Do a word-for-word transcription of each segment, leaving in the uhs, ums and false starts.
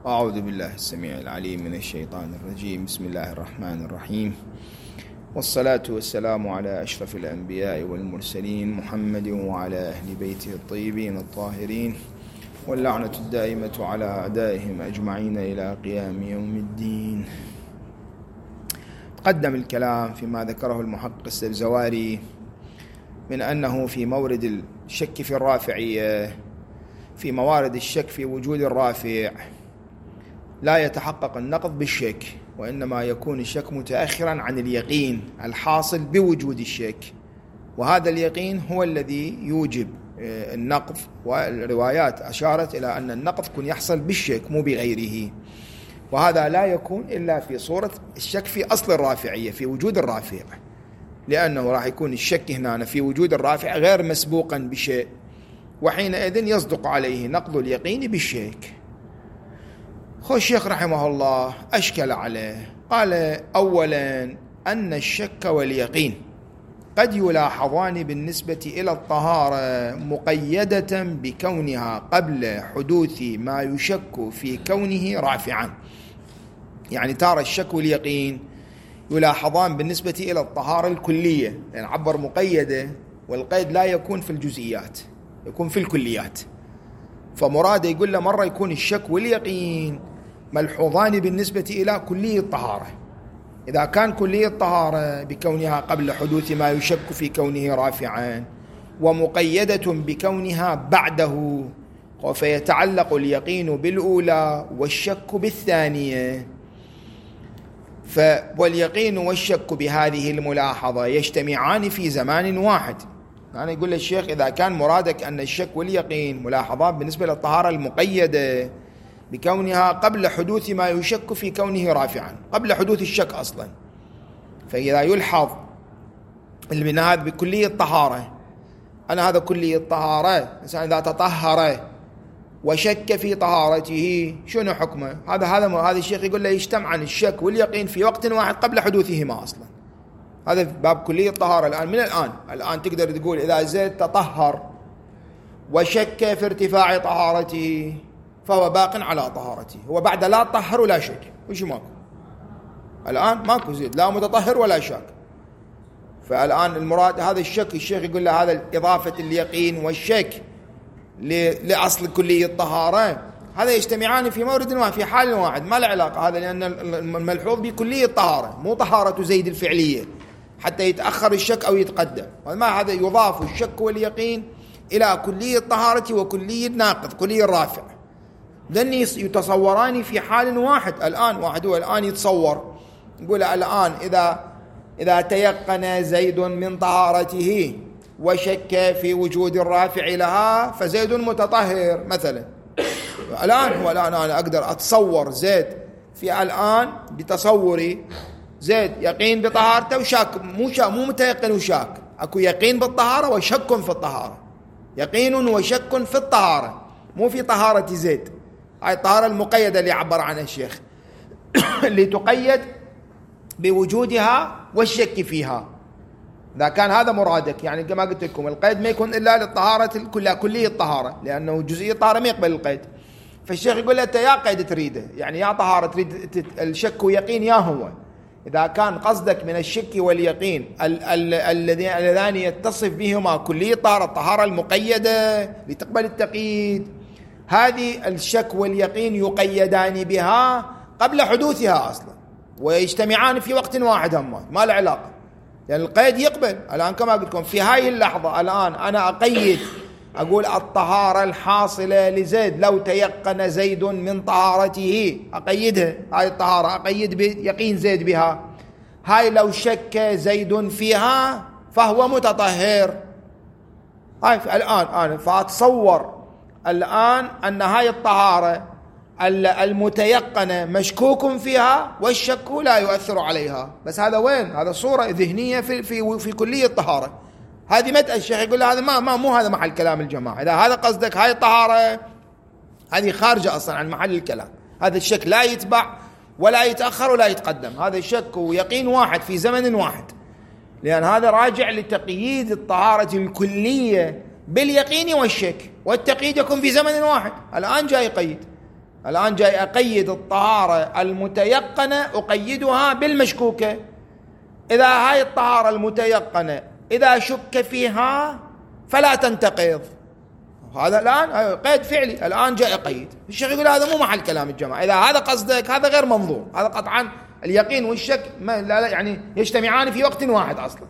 أعوذ بالله السميع العليم من الشيطان الرجيم. بسم الله الرحمن الرحيم، والصلاة والسلام على أشرف الأنبياء والمرسلين محمد وعلى أهل بيته الطيبين الطاهرين، واللعنة الدائمة على أعدائهم أجمعين إلى قيام يوم الدين. تقدم الكلام فيما ذكره المحقق السبزواري من أنه في مورد الشك في الرافعية، في موارد الشك في وجود الرافع، لا يتحقق النقض بالشك، وإنما يكون الشك متأخرا عن اليقين الحاصل بوجود الشك، وهذا اليقين هو الذي يوجب النقض. والروايات أشارت إلى أن النقض يكون يحصل بالشك مو بغيره، وهذا لا يكون إلا في صورة الشك في أصل الرافعية، في وجود الرافع، لأنه راح يكون الشك هنا في وجود الرافع غير مسبوقا بشيء، وحينئذ يصدق عليه نقض اليقين بالشك. خو الشيخ رحمه الله أشكل عليه، قال: أولا أن الشك واليقين قد يلاحظان بالنسبة إلى الطهارة مقيدة بكونها قبل حدوث ما يشك في كونه رافعا. يعني ترى الشك واليقين يلاحظان بالنسبة إلى الطهارة الكلية، يعني عبر مقيدة، والقيد لا يكون في الجزئيات، يكون في الكليات. فمراده يقول له مرة يكون الشك واليقين ملحوظان بالنسبة إلى كلية الطهارة، إذا كان كلية الطهارة بكونها قبل حدوث ما يشك في كونه رافعا، ومقيدة بكونها بعده، فيتعلق اليقين بالأولى والشك بالثانية. واليقين والشك بهذه الملاحظة يجتمعان في زمان واحد. أنا يقول للشيخ إذا كان مرادك أن الشك واليقين ملاحظات بالنسبة للطهارة المقيدة بكونها قبل حدوث ما يشك في كونه رافعا، قبل حدوث الشك أصلا، فإذا يلحظ من هذا بكلية الطهارة، أنا هذا كلية الطهارة، إنسان إذا تطهر وشك في طهارته شنو حكمه؟ هذا هذا هذا الشيخ يقول له يجتمعان الشك واليقين في وقت واحد قبل حدوثهما أصلا. هذا باب كلية الطهارة. الآن من الآن الآن تقدر تقول إذا زيد تطهر وشك في ارتفاع طهارته فهو باق على طهارته، هو بعد لا طهر ولا شك، وش ماكو الآن؟ ماكو زيد، لا متطهر ولا شك. فالآن المراد هذا الشك، الشيخ يقول له هذا إضافة اليقين والشك لأصل كلية الطهارة، هذا يجتمعان في مورد واحد في حال واحد، ما له علاقة هذا، لأن الملحوظ بكلية الطهارة مو طهارة زيد الفعلية حتى يتأخر الشك أو يتقدم. ما هذا يضاف الشك واليقين إلى كلية الطهارة وكلية ناقض، كلية الرافع، لأن يتصوران في حال واحد. الآن واحد هو الآن يتصور، يقول الآن إذا إذا تيقن زيد من طهارته وشك في وجود الرافع لها فزيد متطهر مثلا. الآن هو الآن أنا أقدر أتصور زيد في الآن بتصوري زيد يقين بطهارته وشاك، مو شاك مو متيقن وشاك، أكو يقين بالطهارة وشك في الطهارة، يقين وشك في الطهارة، مو في طهارة زيد. هاي الطهارة المقيدة اللي عبر عنها الشيخ اللي تقيد بوجودها والشك فيها. إذا كان هذا مرادك، يعني كما قلت لكم القيد ما يكون إلا للطهارة كلها، كلية الطهارة، لأنه جزئية الطهارة ما يقبل القيد. فالشيخ يقول له أنت يا قيد تريده، يعني يا طهارة تريد الشك ويقين، يا هو إذا كان قصدك من الشك واليقين اللذان يتصف بهما كلية الطهارة، الطهارة المقيدة لتقبل التقييد، هذه الشك واليقين يقيدان بها قبل حدوثها أصلا، ويجتمعان في وقت واحد، هما ما له علاقة، يعني القيد يقبل. الآن كما قلت لكم في هاي اللحظة الآن أنا أقيد، أقول الطهارة الحاصلة لزيد، لو تيقن زيد من طهارته أقيدها، هاي الطهارة أقيد بيقين زيد بها. هاي لو شك زيد فيها فهو متطهر. هاي الآن أنا فأتصور الآن أن هاي الطهارة المتيقنة مشكوك فيها والشك لا يؤثر عليها، بس هذا وين؟ هذا صورة ذهنية في في في كلية الطهارة. هذه متى الشيخ يقول هذا ما ما مو هذا محل كلام الجماعة. إذا هذا قصدك هاي الطهارة هذه خارجة أصلا عن محل الكلام. هذا الشك لا يتبع ولا يتأخر ولا يتقدم، هذا الشك ويقين واحد في زمن واحد، لأن هذا راجع لتقييد الطهارة الكلية باليقين والشك، والتقييد يكون في زمن واحد. الآن جاي يقيد الآن جاي أقيد الطهارة المتيقنة، أقيدها بالمشكوكة. إذا هاي الطهارة المتيقنة إذا شك فيها فلا تنتقض. هذا الآن قيد فعلي، الآن جاء قيد. الشيخ يقول هذا مو محل كلام الجماعة، إذا هذا قصدك هذا غير منظور، هذا قطعا اليقين والشك ما لا يعني يجتمعان في وقت واحد أصلا.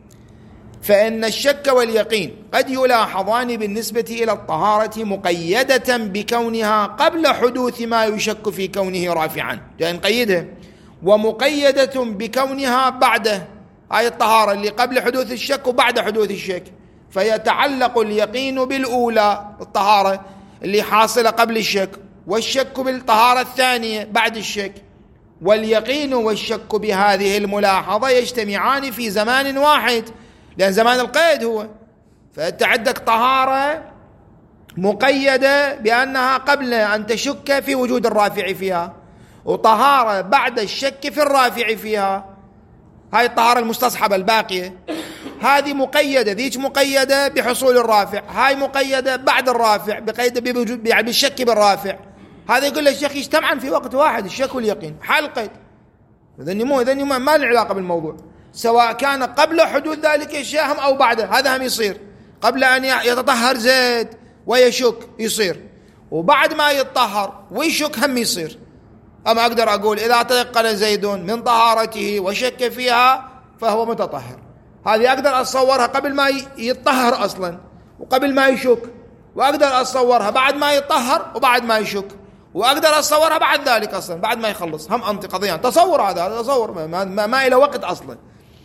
فإن الشك واليقين قد يلاحظان بالنسبة إلى الطهارة مقيدة بكونها قبل حدوث ما يشك في كونه رافعا، جاء نقيدها، ومقيدة بكونها بعده، هاي الطهارة اللي قبل حدوث الشك وبعد حدوث الشك. فيتعلق اليقين بالأولى الطهارة اللي حاصلة قبل الشك، والشك بالطهارة الثانية بعد الشك. واليقين والشك بهذه الملاحظة يجتمعان في زمان واحد، لأن زمان القيد هو. فأنت عندك طهارة مقيدة بأنها قبل أن تشك في وجود الرافع فيها، وطهارة بعد الشك في الرافع فيها، هاي الطهارة المستصحبة الباقية، هذه مقيدة، ذيك مقيدة بحصول الرافع، هاي مقيدة بعد الرافع بقيد بوجود يعني بالشك بالرافع. هذا يقول الشيخ يجتمعان في وقت واحد، الشك واليقين حال القيد. إذن مو إذن ما له علاقة بالموضوع، سواء كان قبل حدوث ذلك الشيء هم أو بعده، هذا هم يصير. قبل أن يتطهر زيد ويشك يصير، وبعد ما يتطهر ويشك هم يصير. أما أقدر أقول إذا تيقن زيد من طهارته وشك فيها فهو متطهر، هذه أقدر أتصورها قبل ما يتطهر أصلا وقبل ما يشك، وأقدر أتصورها بعد ما يتطهر وبعد ما يشك، وأقدر أتصورها بعد ذلك أصلا بعد ما يخلص. هم أنت قضيان تصور، هذا هذا تصور ما, ما, ما إلى وقت أصلا.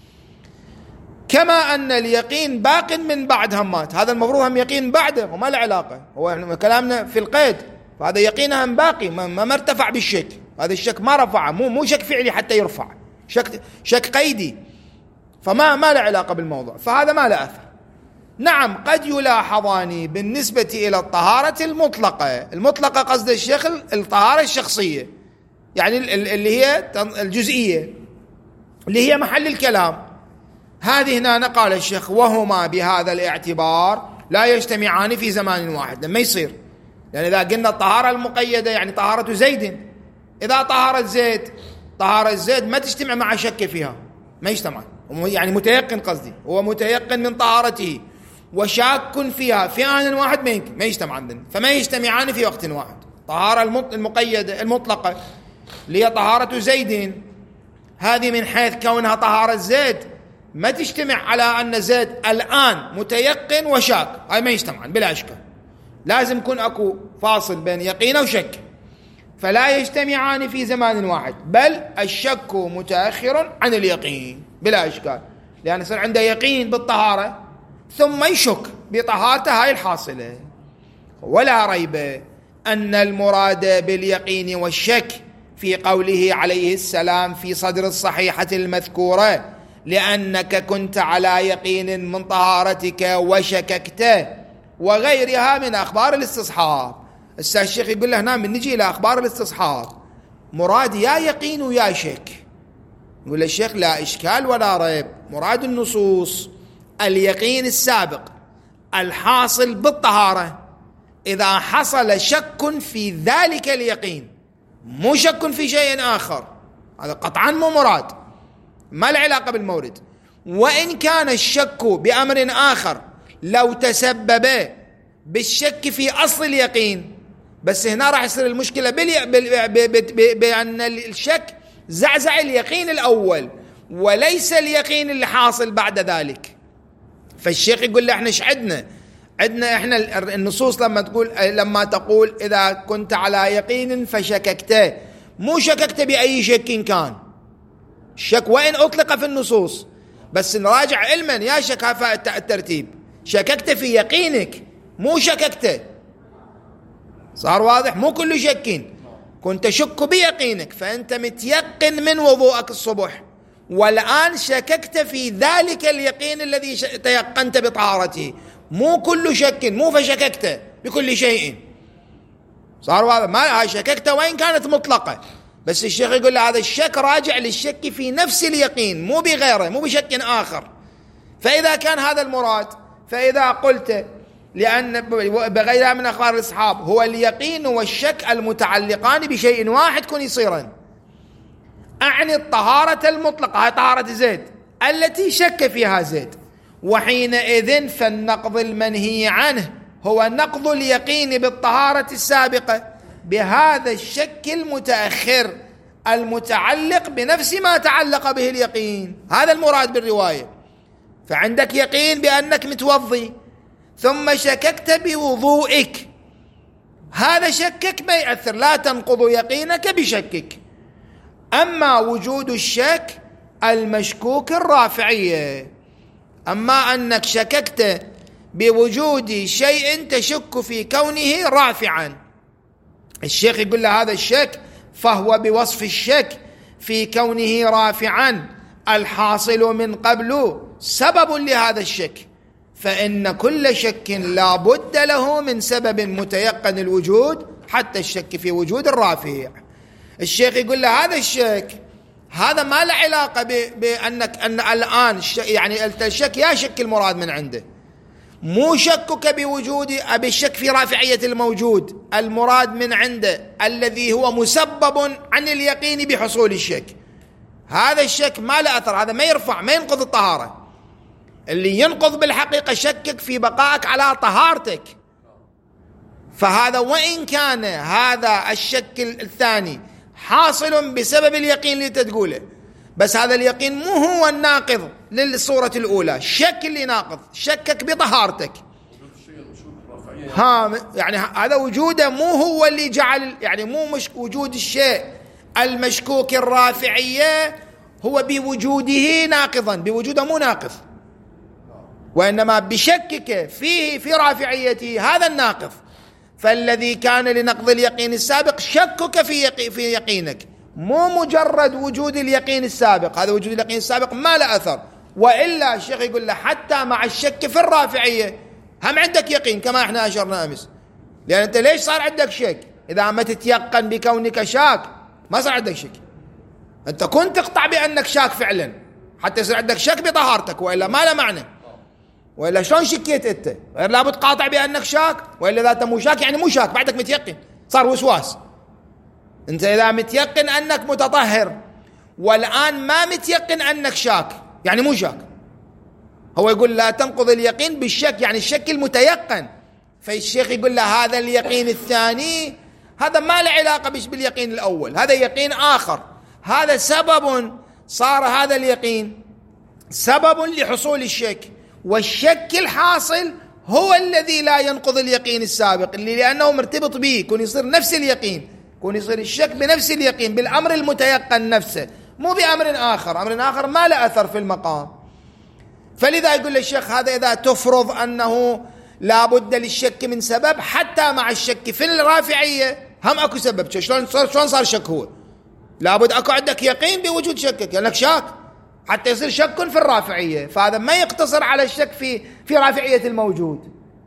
كما أن اليقين باق من بعد همات، هذا المفروض هم يقين بعده وما له علاقة، هو كلامنا في القيد، فهذا يقينها هم باقي ما, ما ارتفع بالشك، هذا الشك ما رفعه، مو مو شك فعلي حتى يرفع، شك شك قيدي، فما ما له علاقة بالموضوع، فهذا ما له أثر. نعم قد يلاحظان بالنسبة إلى الطهارة المطلقة، المطلقة قصد الشيخ الطهارة الشخصية، يعني اللي هي الجزئية اللي هي محل الكلام، هذه هنا قال الشيخ وهما بهذا الاعتبار لا يجتمعان في زمان واحد. لما يصير، يعني إذا قلنا الطهارة المقيدة يعني طهارة زيد، إذا طهارة زيد طهارة زيد ما تجتمع مع شك فيها، ما يجتمع، يعني متيقن قصدي، هو متيقن من طهارته وشاك فيها في آن واحد ما يمكن ما يجتمع عندنا، فما يجتمعان في وقت واحد. طهارة المقيدة المطلقة اللي هي طهارة زيد، هذه من حيث كونها طهارة زيد ما تجتمع على أن زيد الآن متيقن وشاك، هاي ما يجتمعان بلا إشكال، لازم يكون أكو فاصل بين يقين وشك، فلا يجتمعان في زمان واحد، بل الشك متأخر عن اليقين بلا إشكال، لأن يصير عنده يقين بالطهارة ثم يشك بطهارته هاي الحاصلة. ولا ريب أن المراد باليقين والشك في قوله عليه السلام في صدر الصحيحة المذكورة لأنك كنت على يقين من طهارتك وشككت، وغيرها من أخبار الاستصحاب. الشيخ يقول له هنا من نجي إلى أخبار الاستصحاب مراد يا يقين ويا شك. يقول الشيخ لا إشكال ولا ريب، مراد النصوص اليقين السابق الحاصل بالطهارة، إذا حصل شك في ذلك اليقين مو شك في شيء آخر، هذا قطعا مو مراد، ما له علاقة بالمورد. وإن كان الشك بأمر آخر لو تسبب بالشك في أصل اليقين، بس هنا راح يصير المشكلة بأن الشك زعزع اليقين الأول وليس اليقين اللي حاصل بعد ذلك. فالشيخ يقول له احنا ايش عندنا عندنا احنا النصوص لما تقول لما تقول إذا كنت على يقين فشككت، مو شككت بأي شك كان، الشك وإن أطلق في النصوص بس نراجع علما يا شكافة الترتيب، شككت في يقينك مو شككت، صار واضح؟ مو كل شك، كنت شك بيقينك فأنت متيقن من وضوءك الصبح، والآن شككت في ذلك اليقين الذي تيقنت بطهارته، مو كل شك، مو فشككت بكل شيء، صار واضح؟ ما هاي شككت وإن كانت مطلقة، بس الشيخ يقول هذا الشك راجع للشك في نفس اليقين مو بغيره، مو بشك آخر. فإذا كان هذا المراد، فإذا قلت لأن بغيرها من أخبار الأصحاب هو اليقين والشك المتعلقان بشيء واحد كن يصيرا. أعني الطهارة المطلقة، هاي طهارة زيد التي شك فيها زيد، وحينئذ فالنقض المنهي عنه هو نقض اليقين بالطهارة السابقة بهذا الشك المتأخر المتعلق بنفس ما تعلق به اليقين. هذا المراد بالرواية. فعندك يقين بأنك متوضي ثم شككت بوضوئك، هذا شكك ما يأثر، لا تنقض يقينك بشكك. أما وجود الشك المشكوك الرافعية، أما أنك شككت بوجود شيء تشك في كونه رافعا، الشيخ يقول له هذا الشك فهو بوصف الشك في كونه رافعا الحاصل من قبل سبب لهذا الشك، فإن كل شك لا بد له من سبب متيقن الوجود حتى الشك في وجود الرافع. الشيخ يقول له هذا الشك هذا ما له علاقة بأنك أن الآن يعني الشك يا شك المراد من عنده، مو شكك بوجود أبي الشك في رافعية الموجود، المراد من عنده الذي هو مسبب عن اليقين بحصول الشك. هذا الشك ما له أثر، هذا ما يرفع ما ينقض الطهارة. اللي ينقض بالحقيقة شكك في بقائك على طهارتك. فهذا وإن كان هذا الشك الثاني حاصل بسبب اليقين اللي تقوله، بس هذا اليقين مو هو الناقض للصورة الأولى، الشك اللي ناقض شكك بطهارتك. ها يعني هذا وجوده مو هو اللي جعل، يعني مو مش وجود الشيء المشكوك الرافعية هو بوجوده ناقضا، بوجوده مو ناقض، وإنما بشكك فيه في رافعيته هذا الناقض. فالذي كان لنقض اليقين السابق شكك في يقي في يقينك، مو مجرد وجود اليقين السابق، هذا وجود اليقين السابق ما له أثر. وإلا الشيخ يقول له حتى مع الشك في الرافعية هم عندك يقين كما احنا أشرنا أمس. لأن أنت ليش صار عندك شك؟ إذا ما تتيقن بكونك شاك ما صار عندك شك، أنت كنت تقطع بأنك شاك فعلا حتى يصير عندك شك بطهارتك، وإلا ما له معنى. وإلا شلون شكيت أنت؟ غير لابد قاطع بأنك شاك، وإلا إذا أنت مو شاك يعني مو شاك، بعدك متيقن، صار وسواس. أنت إذا متيقن أنك متطهر والآن ما متيقن أنك شاك يعني مو شاك. هو يقول لا تنقض اليقين بالشك، يعني الشك المتيقن. فالشيخ يقول له هذا اليقين الثاني هذا ما له علاقة بش باليقين الأول، هذا يقين آخر، هذا سبب، صار هذا اليقين سبب لحصول الشك، والشك الحاصل هو الذي لا ينقض اليقين السابق، اللي لأنه مرتبط به يكون يصير نفس اليقين، يكون يصير الشك بنفس اليقين بالأمر المتيقن نفسه، مو بأمر آخر، أمر آخر ما له أثر في المقام. فلذا يقول الشيخ هذا إذا تفرض أنه لا بد للشك من سبب، حتى مع الشك في الرافعية هم أكو سبب. شلون صار شلون صار شك؟ هو لابد أكو عندك يقين بوجود شكك، لأنك شاك حتى يصير شك في الرافعية. فهذا ما يقتصر على الشك في في رافعية الموجود،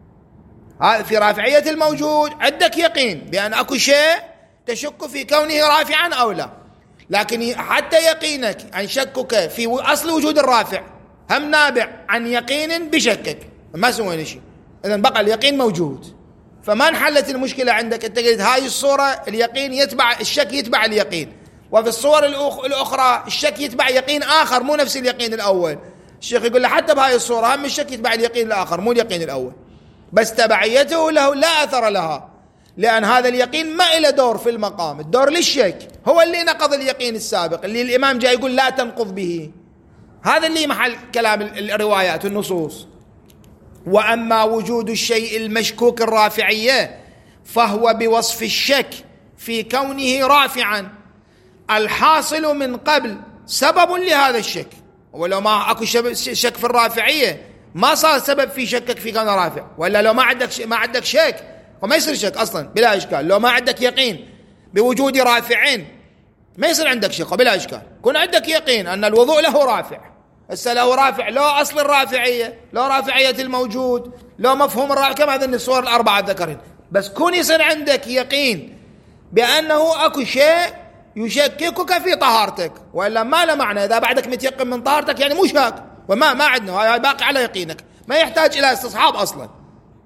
في رافعية الموجود عندك يقين بأن أكو شيء تشك في كونه رافعا أو لا، لكن حتى يقينك عن شكك في أصل وجود الرافع هم نابع عن يقين بشكك، ما سوينا شيء، إذن بقى اليقين موجود. فما انحلت المشكلة عندك. أنت قلت هاي الصورة اليقين يتبع الشك، يتبع اليقين، وفي الصور الأخرى الشك يتبع يقين آخر مو نفس اليقين الأول. الشيخ يقول له حتى بهاي الصورة هم الشك يتبع اليقين الآخر مو اليقين الأول، بس تبعيته له لا أثر لها، لأن هذا اليقين ما إله دور في المقام، الدور للشك، هو اللي نقض اليقين السابق اللي الإمام جاي يقول لا تنقض به. هذا اللي محل كلام الروايات والنصوص. وأما وجود الشيء المشكوك الرافعية فهو بوصف الشك في كونه رافعا الحاصل من قبل سبب لهذا الشك. ولو ما أكو شك في الرافعية ما صار سبب في شكك في كونه رافع، ولا لو ما عندك ما عندك شك وما يصير شك أصلا بلا إشكال. لو ما عندك يقين بوجود رافعين ما يصير عندك شك بلا إشكال. كون عندك يقين أن الوضوء له رافع، هسه له رافع، لو أصل الرافعية، لو رافعية الموجود، لو مفهوم الرافع، كما هذين الصور الأربعة ذكرين. بس كون يصير عندك يقين بأنه أكو شيء يشككك في طهارتك، وإلا ما له معنى. إذا بعدك متيقن من طهارتك يعني مو شاك، وما ما عندنا، هاي باقي على يقينك، ما يحتاج إلى استصحاب أصلا.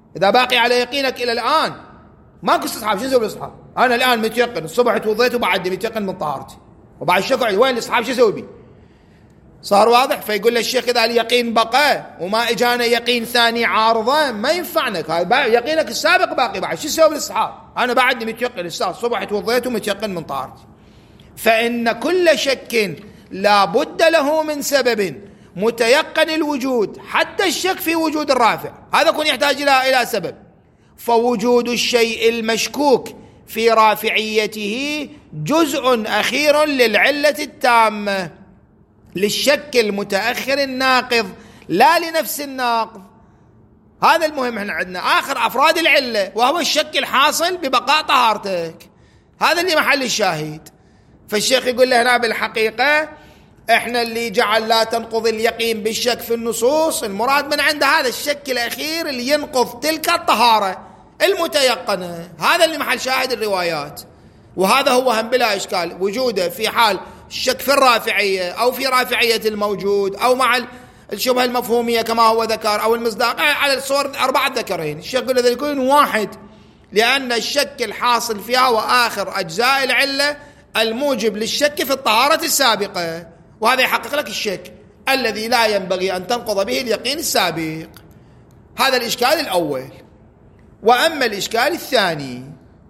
إذا باقي على يقينك إلى الآن ماكو استصحاب، شو نسوي بالاستصحاب؟ أنا الآن متيقن الصبح توضيت وبعدني متيقن من طهارتي وبعد الشك وين الاستصحاب شو أسوي بي؟ صار واضح؟ فيقول الشيخ إذا اليقين بقى وما إجانا يقين ثاني عارضة ما ينفعنك، هذا يقينك السابق باقي بعد، شو تسوي بالاستصحاب؟ أنا بعدني متيقن الصبح توضيت ومتيقن من طهارتي. فإن كل شك لا بد له من سبب متيقن الوجود، حتى الشك في وجود الرافع هذا يكون يحتاج إلى إلى سبب. فوجود الشيء المشكوك في رافعيته جزء أخير للعلة التامة، للشك المتأخر الناقض لا لنفس الناقض. هذا المهم، احنا عندنا آخر أفراد العلة وهو الشك الحاصل ببقاء طهارتك، هذا اللي محل الشاهد. فالشيخ يقول له هنا بالحقيقة احنا اللي جعل لا تنقض اليقين بالشك في النصوص، المراد من عند هذا الشك الأخير اللي ينقض تلك الطهارة المتيقنة، هذا اللي محل شاهد الروايات. وهذا هو هم بلا إشكال وجوده في حال الشك في الرافعية أو في رافعية الموجود أو مع الشبهة المفهومية كما هو ذكر أو المصداق على الصور أربعة ذكرين. الشيخ يقول ذلك يكون واحد، لأن الشك الحاصل فيها وآخر أجزاء العلة الموجب للشك في الطهارة السابقة، وهذا يحقق لك الشك الذي لا ينبغي أن تنقض به اليقين السابق. هذا الإشكال الأول. وأما الإشكال الثاني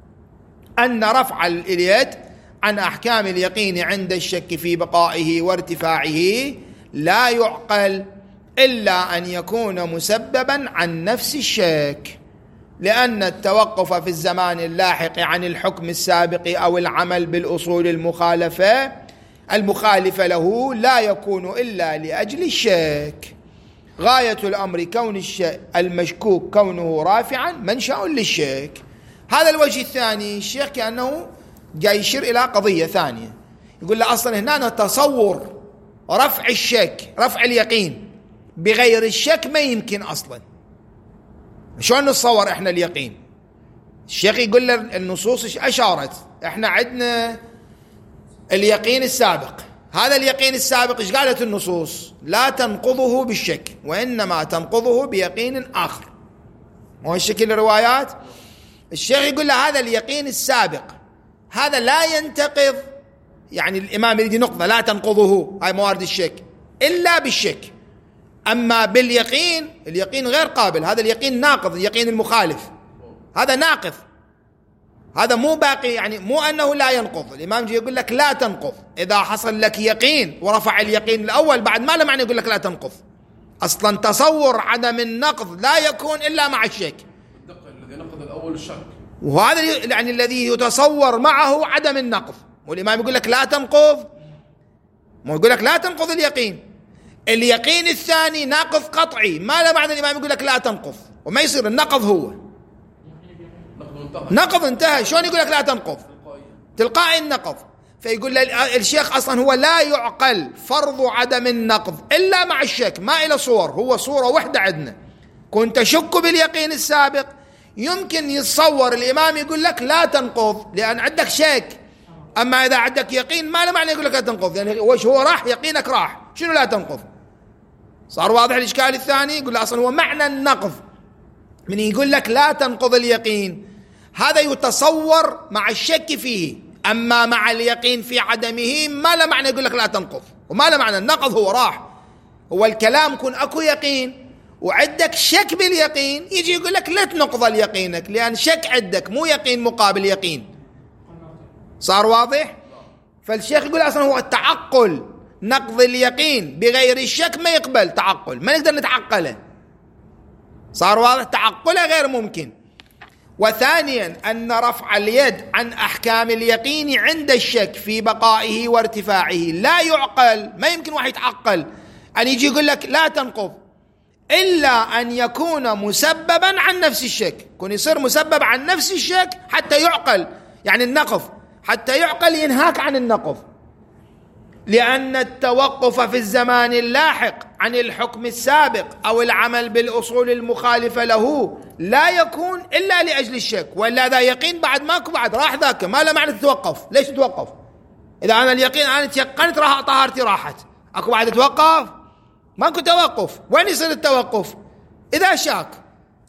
أن رفع اليد عن أحكام اليقين عند الشك في بقائه وارتفاعه لا يعقل إلا أن يكون مسببا عن نفس الشك، لأن التوقف في الزمان اللاحق عن الحكم السابق أو العمل بالأصول المخالفة المخالفة له لا يكون إلا لأجل الشك. غاية الأمر كون الشيء المشكوك كونه رافعا منشأ للشك. هذا الوجه الثاني. الشيخ كأنه جاي يشير إلى قضية ثانية، يقول له أصلا هنا تصور رفع الشك رفع اليقين بغير الشك ما يمكن أصلا. شلون نتصور إحنا اليقين؟ الشيخ يقول له النصوص أشارت إحنا عندنا اليقين السابق، هذا اليقين السابق إيش قالت النصوص؟ لا تنقضه بالشك وإنما تنقضه بيقين آخر. وهو الشكل الروايات. الشيخ يقول له هذا اليقين السابق هذا لا ينتقض، يعني الإمام يريد نقطة لا تنقضه هاي موارد الشك إلا بالشك. أما باليقين اليقين غير قابل، هذا اليقين ناقض، اليقين المخالف هذا ناقض، هذا مو باقي، يعني مو أنه لا ينقض. الإمام جي يقول لك لا تنقض إذا حصل لك يقين ورفع اليقين الأول بعد ما له معنى يقول لك لا تنقض. أصلا تصور عدم النقض لا يكون إلا مع الشك، الذي نقض الأول الشك، وهذا يعني الذي يتصور معه عدم النقض. والإمام يقول لك لا تنقض، مو يقول لك لا تنقض اليقين. اليقين الثاني ناقض قطعي ما له معنى الإمام يقول لك لا تنقض، وما يصير النقض هو نقض انتهى. شلون يقول لك لا تنقض؟ تلقائي النقض. فيقول الشيخ أصلا هو لا يعقل فرض عدم النقض إلا مع الشك، ما إلى صور، هو صورة واحدة عندنا. كنت شك باليقين السابق يمكن يتصور الإمام يقول لك لا تنقض لأن عندك شك، أما إذا عندك يقين ما له معنى يقول لك لا تنقض، يعني وش هو راح يقينك راح، شنو لا تنقض؟ صار واضح الإشكال الثاني. يقول أصلا هو معنى النقض من يقول لك لا تنقض اليقين هذا يتصور مع الشك فيه، أما مع اليقين في عدمه ما له معنى يقول لك لا تنقض، وما له معنى النقض هو راح. هو الكلام كن أكو يقين وعندك شك باليقين يجي يقول لك لا تنقض اليقينك لأن شك عندك مو يقين مقابل يقين. صار واضح؟ فالشيخ يقول أصلا هو التعقل نقض اليقين بغير الشك ما يقبل تعقل، ما نقدر نتعقله. صار واضح؟ تعقله غير ممكن. وثانيا أن رفع اليد عن أحكام اليقين عند الشك في بقائه وارتفاعه لا يعقل، ما يمكن واحد يتعقل أن يجي يقول لك لا تنقض إلا أن يكون مسببا عن نفس الشك، يكون يصير مسبب عن نفس الشك حتى يعقل، يعني النقض حتى يعقل ينهاك عن النقض. لأن التوقف في الزمان اللاحق عن الحكم السابق أو العمل بالأصول المخالفة له لا يكون إلا لأجل الشك، وإلا ذا يقين بعد ماكو بعد راح ذاك ما له معنى تتوقف. ليش تتوقف؟ إذا أنا اليقين أنا تيقنت راح طهارتي راحت، أكو بعد توقف؟ ماكو توقف. وين يصير التوقف؟ إذا شاك.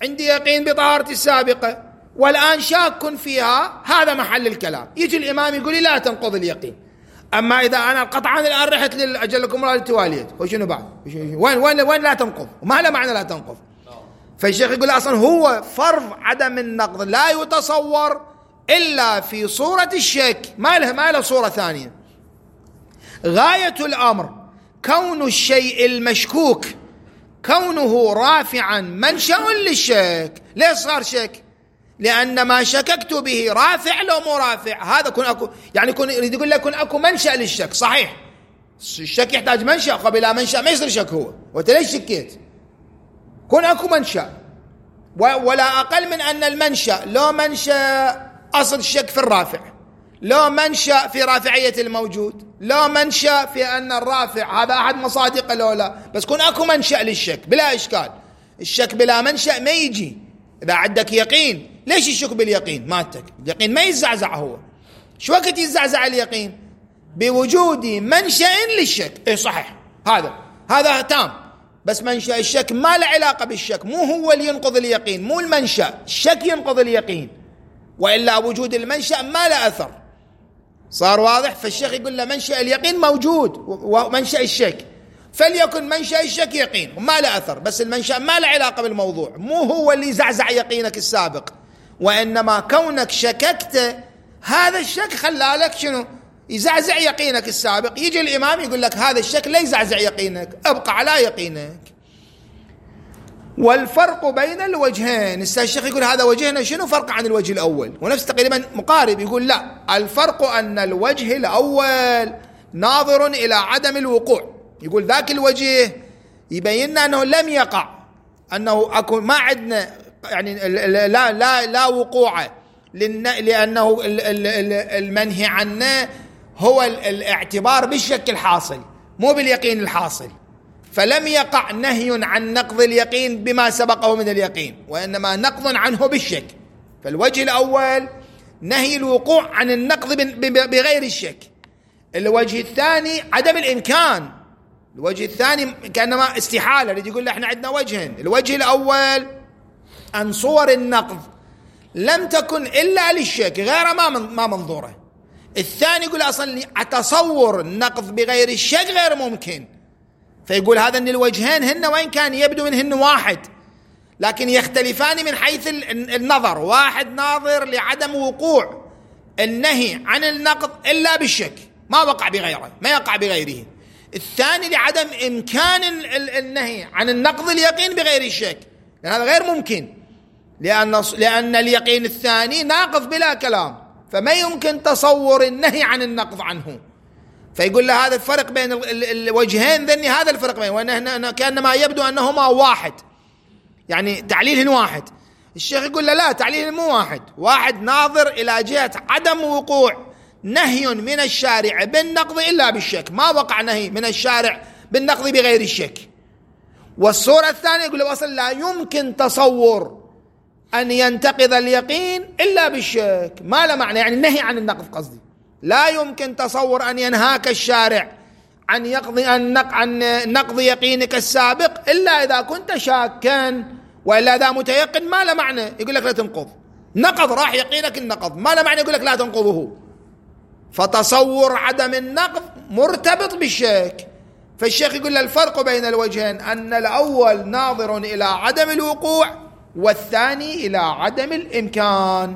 عندي يقين بطهارتي السابقة والآن شاك فيها، هذا محل الكلام. يجي الإمام يقول لي لا تنقض اليقين. أما إذا أنا قطعا الآن رحت لأجلكم الله للتوالية، وشنو بعد؟ وين وين وين لا تنقض؟ وما له معنى لا تنقض. فالشيخ يقول أصلا هو فرض عدم النقض لا يتصور إلا في صورة الشك، ما له ما له صورة ثانية. غاية الأمر كون الشيء المشكوك كونه رافعا منشأ للشك. ليش صار شك؟ لأن ما شككت به رافع لو مو رافع. هذا كن أكو يعني يكون يريد يقول لك كن أكو منشأ للشك. صحيح الشك يحتاج منشأ، قبل منشأ ما يصير شك. هو وأنت ليش شكيت؟ كن أكو منشأ، ولا أقل من أن المنشأ لو منشأ أصل الشك في الرافع، لو منشأ في رافعية الموجود، لو منشأ في أن الرافع هذا أحد مصادق لو لا، بس كن أكو منشأ للشك بلا إشكال. الشك بلا منشأ ما يجي. إذا عندك يقين ليش الشك باليقين مالتك؟ اليقين ما يزعزع. هو شو وقت يزعزع اليقين؟ بوجود منشأ للشك. إيه صحيح، هذا هذا تام، بس منشأ الشك ما له علاقة بالشك، مو هو اللي ينقض اليقين، مو المنشأ. الشك ينقض اليقين، وإلا وجود المنشأ ما له أثر. صار واضح؟ فالشيخ يقول له منشأ اليقين موجود ومنشأ الشك، فليكن منشأ الشك يقين وما له أثر، بس المنشأ ما له علاقة بالموضوع، مو هو اللي زعزع يقينك السابق، وإنما كونك شككت هذا الشك خلالك شنو؟ يزعزع يقينك السابق. يجي الإمام يقول لك هذا الشك لا يزعزع يقينك، ابقى على يقينك. والفرق بين الوجهين، الشيخ يقول هذا وجهنا شنو فرق عن الوجه الأول؟ ونفس تقريبا مقارب. يقول لا، الفرق أن الوجه الأول ناظر إلى عدم الوقوع. يقول ذاك الوجه يبين أنه لم يقع، أنه أكو ما عندنا يعني لا لا لا وقوع، لأنه المنهي عنه هو الاعتبار بالشك الحاصل مو باليقين الحاصل، فلم يقع نهي عن نقض اليقين بما سبقه من اليقين، وإنما نقض عنه بالشك. فالوجه الأول نهي الوقوع عن النقض بغير الشك. الوجه الثاني عدم الإمكان. الوجه الثاني كأنما استحالة. اللي يقول احنا عندنا وجهين، الوجه الأول أن صور النقض لم تكن إلا للشك غير ما ما منظوره. الثاني يقول أصلا تصور النقض بغير الشك غير ممكن. فيقول هذا أن الوجهين هن وإن كان يبدو منهن واحد، لكن يختلفان من حيث النظر. واحد ناظر لعدم وقوع النهي عن النقض إلا بالشك، ما وقع بغيره، ما يقع بغيره. الثاني لعدم إمكان النهي عن النقض اليقين بغير الشك، لأن هذا غير ممكن، لأن لأن اليقين الثاني ناقض بلا كلام، فما يمكن تصور النهي عن النقض عنه. فيقول له هذا الفرق بين الوجهين ذني، هذا الفرق بين، وأنه كأنما يبدو أنهما واحد، يعني تعليل واحد. الشيخ يقول له لا، تعليل مو واحد. واحد ناظر إلى جهة عدم وقوع نهي من الشارع بالنقض إلا بالشك، ما وقع نهي من الشارع بالنقض بغير الشك. والصورة الثانية يقول له أصلا لا يمكن تصور أن ينتقض اليقين إلا بالشك، ما له معنى، يعني النهي عن النقض قصدي. لا يمكن تصور أن ينهاك الشارع عن يقضي عن نقض يقينك السابق إلا إذا كنت شاكا، وإلا إذا متيقن ما له معنى يقول لك لا تنقض. نقض راح يقينك النقض، ما له معنى يقول لك لا تنقضه. فتصور عدم النقض مرتبط بالشك. فالشيخ يقول الفرق بين الوجهين أن الأول ناظر إلى عدم الوقوع والثاني إلى عدم الإمكان.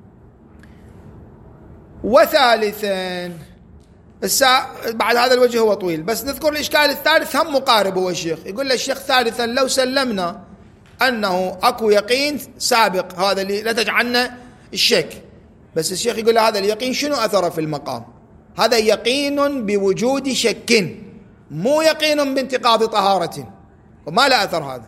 وثالثا بعد هذا الوجه هو طويل، بس نذكر الإشكال الثالث هم مقارب. هو الشيخ يقول للشيخ ثالثا لو سلمنا أنه أكو يقين سابق، هذا اللي نتج عنه الشك، بس الشيخ يقول هذا اليقين شنو أثره في المقام؟ هذا يقين بوجود شك، مو يقين بانتقاض طهارة، وما لا أثر هذا.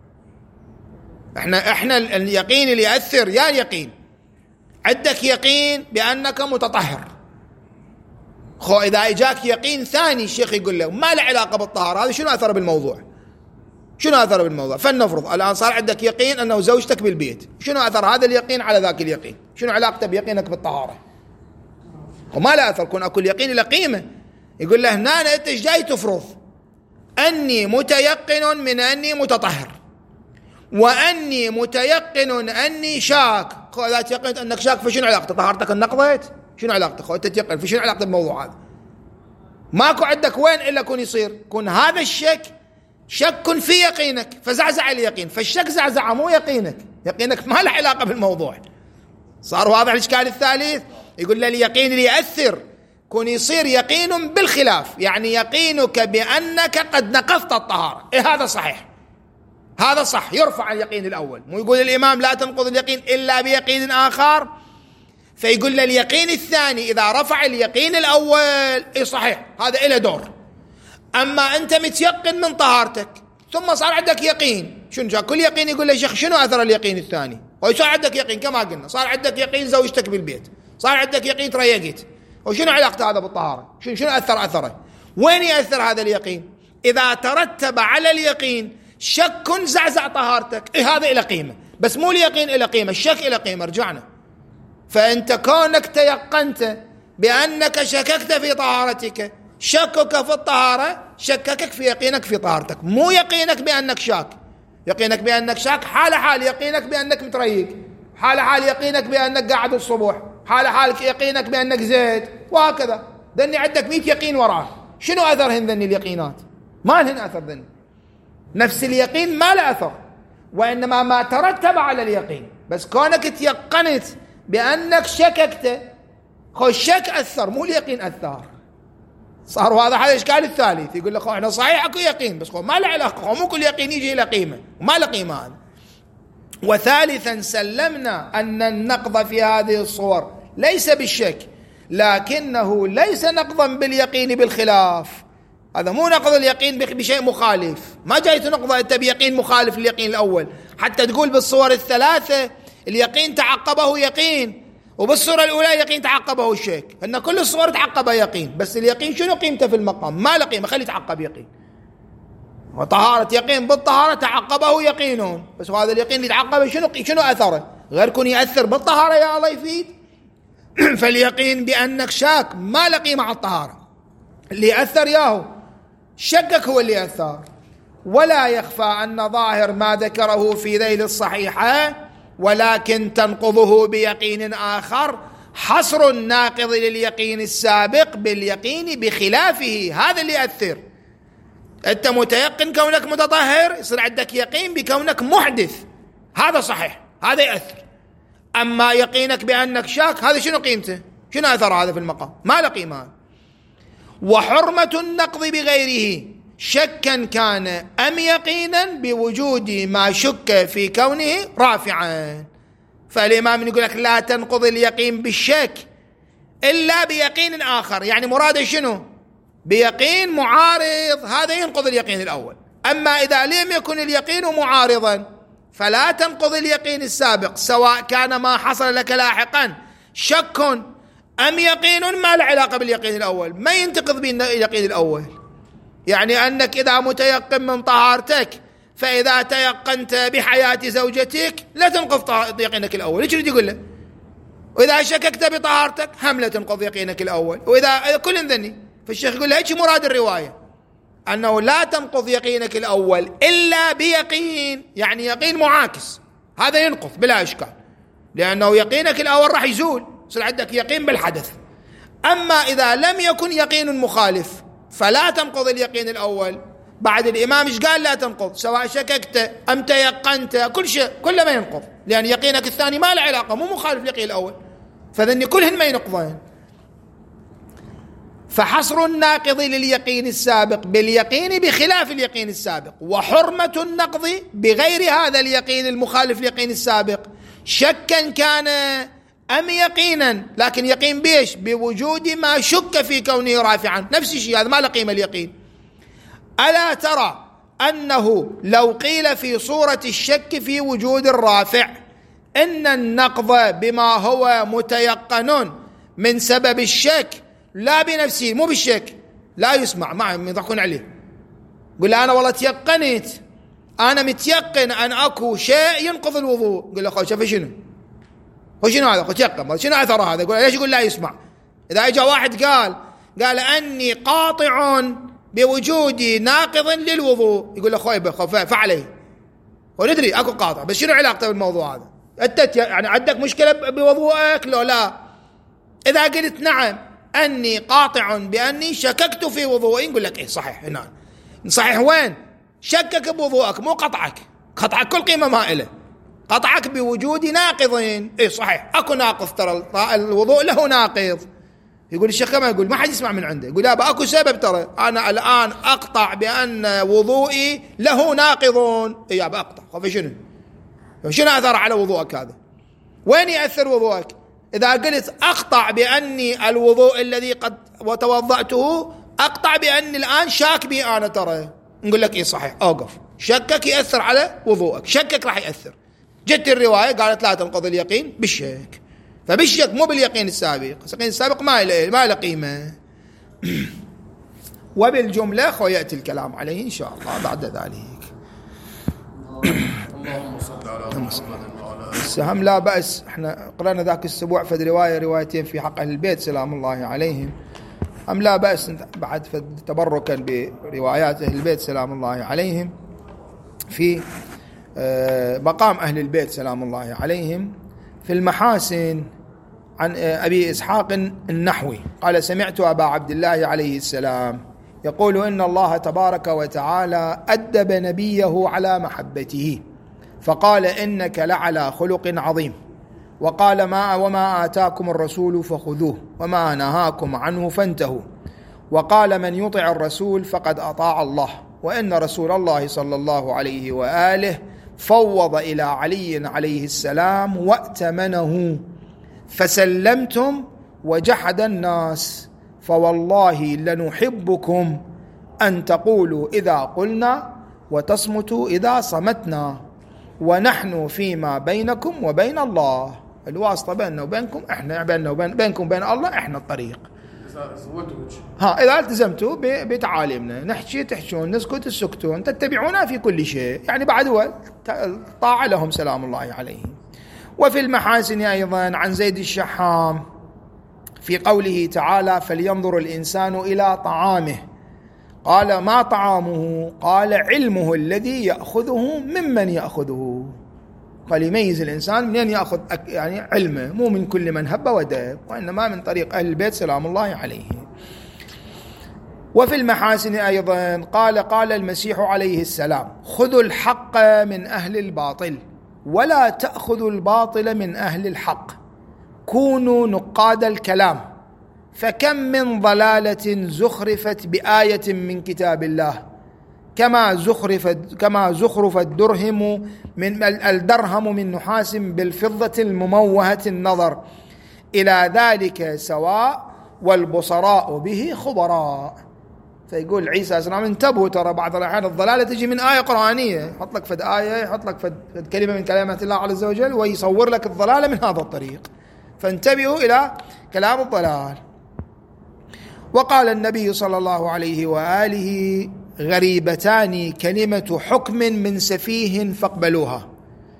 احنا احنا اليقين اللي يأثر يا اليقين عندك يقين بأنك متطهر، خو إذا إجاك يقين ثاني الشيخ يقول له ما له علاقة بالطهارة، هذا شنو أثر بالموضوع؟ شنو أثر بالموضوع؟ فلنفرض الآن صار عندك يقين أنه زوجتك بالبيت، شنو أثر هذا اليقين على ذاك اليقين؟ شنو علاقته بيقينك بالطهارة؟ وما لا أثر. كون أكل يقين له قيمة. يقول له هنا أنت إيش جاي تفرض؟ أني متيقن من أني متطهر، وأني متيقن أني شاك. إذا تيقنت أنك شاك فشنو علاقته؟ طهارتك انقضت؟ شنو علاقته؟ أنت تيقن فشنو علاقته بالموضوع هذا؟ ماكو عندك وين إلا كون يصير كون هذا الشك شك في يقينك فزعزع اليقين، فالشك زعزعه مو يقينك، يقينك ما له علاقة بالموضوع. صار واضح الإشكال الثالث؟ يقول له اليقين اللي يأثر كون يصير يقين بالخلاف، يعني يقينك بأنك قد نقضت الطهارة، إيه هذا صحيح، هذا صح، يرفع اليقين الأول. مو يقول الإمام لا تنقض اليقين إلا بيقين آخر، فيقول له اليقين الثاني إذا رفع اليقين الأول إيه صحيح، هذا إله دور. أما أنت متيقن من طهارتك ثم صار عندك يقين، شنو جاء كل يقين يقول له شيخ شنو أثر اليقين الثاني؟ وصار عندك يقين كما قلنا، صار عندك يقين زوجتك بالبيت، صار عندك يقين تريقت، وشنو علاقته هذا بالطهارة؟ شنو شنو أثر أثره؟ وين يأثر هذا اليقين؟ إذا ترتب على اليقين شك زعزع طهارتك، إيه هذا إلى قيمة، بس مو اليقين إلى قيمة، الشك إلى قيمة. رجعنا، فأنت كونك تيقنت بأنك شككت في طهارتك، شكك في الطهارة شككك في يقينك في طهارتك، مو يقينك بأنك شاك. يقينك بأنك شاك حال حال يقينك بأنك متريق، حال حال يقينك بأنك قاعد الصبح، حال حال يقينك بأنك زيد، وهكذا. ذني عندك مئة يقين وراه، شنو أثرهن ذني اليقينات؟ ما لهن أثر. ذني نفس اليقين ما له أثر، وإنما ما ترتب على اليقين. بس كونك تيقنت بأنك شككت، خو الشك أثر مو اليقين أثر. صار هذا هذا الإشكال الثالث. يقول لك احنا صحيح اكو يقين بس ما له علاقة، مو كل يقين يجي إلى قيمة وما له قيمة هذا. وثالثا سلمنا أن النقض في هذه الصور ليس بالشك، لكنه ليس نقضا باليقين بالخلاف. هذا مو نقض اليقين بشيء مخالف، ما جاي تنقض أنت بيقين مخالف لليقين الأول حتى تقول بالصور الثلاثة اليقين تعقبه يقين، وبالصورة الأولى يقين تعقبه الشك. أن كل الصور تعقبها يقين، بس اليقين شنو قيمته في المقام؟ ما له قيمة، خلي تعقب يقين. وطهارة يقين بالطهارة تعقبه يقين، بس هذا اليقين اللي تعقبه شنو شنو أثره؟ غير كون يأثر بالطهارة يا الله يفيد. فاليقين بأنك شاك ما له قيمة على الطهارة، اللي يأثر ياهو شكك هو اللي يأثر. ولا يخفى أن ظاهر ما ذكره في ذيل الصحيحة ولكن تنقضه بيقين آخر حصر الناقض لليقين السابق باليقين بخلافه، هذا اللي يأثر. أنت متيقن كونك متطهر، يصير عندك يقين بكونك محدث، هذا صحيح، هذا يأثر. أما يقينك بأنك شاك هذا شنو قيمته؟ شنو أثر هذا في المقام؟ ما له قيمة. وحرمة النقض بغيره شكا كان أم يقينا بوجود ما شك في كونه رافعا. فالإمام يقول لك لا تنقض اليقين بالشك إلا بيقين آخر، يعني مراده شنو؟ بيقين معارض، هذا ينقض اليقين الأول. أما إذا لم يكن اليقين معارضا فلا تنقض اليقين السابق، سواء كان ما حصل لك لاحقا شك أم يقين ما له علاقة باليقين الأول، ما ينتقض باليقين الأول. يعني أنك إذا متيقن من طهارتك فإذا تيقنت بحياة زوجتك لا تنقض يقينك الأول، ايش يقول له؟ وإذا شككت بطهارتك هم لا تنقض يقينك الأول، وإذا كل ذني. فالشيخ يقول له ايش مراد الرواية؟ أنه لا تنقض يقينك الأول إلا بيقين، يعني يقين معاكس، هذا ينقض بلا إشكال، لأنه يقينك الأول راح يزول، يصير عندك يقين بالحدث. أما إذا لم يكن يقين مخالف فلا تنقض اليقين الأول. بعد الإمام إيش قال؟ لا تنقض، سواء شككت أم تيقنت، كل شيء كله ما ينقض، لأن يقينك الثاني ما له علاقة، مو مخالف اليقين الأول، فذني كلهن ما ينقضين. فحصر الناقض لليقين السابق باليقين بخلاف اليقين السابق، وحرمة النقض بغير هذا اليقين المخالف لليقين السابق شكا كان أم يقينا، لكن يقين بيش؟ بوجود ما شك في كونه رافعا، نفس الشيء، هذا ما له قيمة اليقين. ألا ترى أنه لو قيل في صورة الشك في وجود الرافع إن النقض بما هو متيقن من سبب الشك لا بنفسه، مو بالشك، لا يسمع معهم يضحكون عليه. قل أنا والله تيقنت، أنا متيقن أن أكو شيء ينقض الوضوء. قل له خو شوف شنو هو شنو هذا؟ تيقن شنو أثر هذا؟ يقول ليش؟ يقول لا يسمع. إذا اجى واحد قال قال أني قاطع بوجود ناقض للوضوء، يقول له خويبه فعليه وندري اكو قاطع، بس شنو علاقته بالموضوع هذا؟ انت يعني عندك مشكله بوضوءك لو لا؟ اذا قلت نعم اني قاطع باني شككت في وضوئي، نقول لك ايه صحيح. هنا صحيح وين؟ شكك بوضوءك مو قطعك، قطعك كل قيمه ما له، قطعك بوجود ناقضين. ايه صحيح اكو ناقض، ترى الوضوء له ناقض. يقول الشيخ كما يقول، ما حد يسمع من عنده، يقول لا اكو سبب، ترى انا الان اقطع بان وضوئي له ناقضون. اي ابى اقطع، خف شنو؟ شنو اثر على وضوءك هذا؟ وين ياثر وضوءك؟ اذا قلت اقطع باني الوضوء الذي قد وتوضأته اقطع باني الان شاك بي انا، ترى نقول لك اي صحيح اوقف، شكك ياثر على وضوءك، شكك راح ياثر. جت الروايه قالت لا تنقض اليقين بالشك، فبالشك مو باليقين السابق، اليقين السابق ما له ما له قيمه. وبالجمله خو ياتي الكلام عليه ان شاء الله بعد ذلك. اللهم صل على محمد وعلى السهم لا بأس، احنا قرأنا ذاك الاسبوع في روايه روايتين في حق اهل البيت سلام الله عليهم، ام لا بأس بعد تبركا بروايات اهل البيت سلام الله عليهم في مقام اهل البيت سلام الله عليهم في المحاسن. عن ابي اسحاق النحوي قال سمعت ابا عبد الله عليه السلام يقول ان الله تبارك وتعالى أدب نبيه على محبته، فقال إنك لعلى خلق عظيم، وقال ما وما آتاكم الرسول فخذوه وما نهاكم عنه فانتهوا، وقال من يطع الرسول فقد أطاع الله، وإن رسول الله صلى الله عليه وآله فوض إلى علي عليه السلام وأتمنه فسلمتم وجحد الناس، فوالله لنحبكم أن تقولوا إذا قلنا وتصمتوا إذا صمتنا، ونحن فيما بينكم وبين الله، الواسطة بيننا وبينكم احنا، بيننا وبين بينكم وبين الله احنا الطريق. ها إذا التزمتوا بتعاليمنا، نحكي تحكون، نسكت تسكتون، تتبعونا في كل شيء، يعني بعد هو طاعة لهم سلام الله عليهم. وفي المحاسن أيضا عن زيد الشحام في قوله تعالى فلينظر الإنسان إلى طعامه، قال ما طعامه؟ قال علمه الذي يأخذه ممن يأخذه، قال يميز الإنسان منين يأخذ يعني علمه، مو من كل من هب ودب، وإنما من طريق أهل البيت سلام الله عليهم. وفي المحاسن أيضا قال قال المسيح عليه السلام خذوا الحق من أهل الباطل ولا تأخذوا الباطل من أهل الحق، كونوا نقاد الكلام، فكم من ضلالة زخرفت بآية من كتاب الله كما زخرفت كما زخرف الدرهم من الدرهم من نحاس بالفضة المموهة النظر، إلى ذلك سواء والبصراء به خبراء. فيقول عيسى عليه السلام انتبهوا، ترى بعض الأحيان الضلالة تجي من آية قرآنية، يحط لك فد آية، يحط لك فد كلمة من كلمات الله عز وجل ويصور لك الضلالة من هذا الطريق، فانتبهوا إلى كلام الضلال. وقال النبي صلى الله عليه وآله غريبتان كلمة حكم من سفيه فاقبلوها،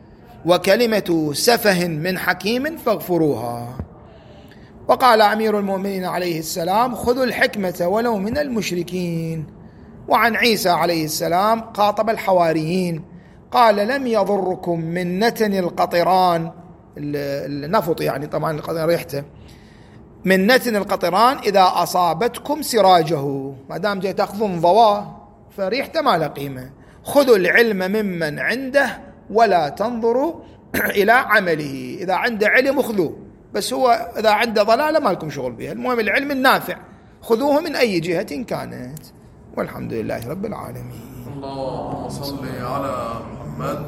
وكلمة سفه من حكيم فاغفروها. وقال أمير المؤمنين عليه السلام خذوا الحكمة ولو من المشركين. وعن عيسى عليه السلام خاطب الحواريين قال لم يضركم من نتن القطران، النفط يعني طبعا القطران ريحته، من نتن القطران إذا أصابتكم سراجه، ما دام جاي تأخذون ضواه فريحته ما له قيمة، خذوا العلم ممن عنده ولا تنظروا إلى عمله، إذا عنده علم خذوه، بس هو إذا عنده ضلالة ما لكم شغل بها، المهم العلم النافع خذوه من أي جهة كانت، والحمد لله رب العالمين. اللهم صل على محمد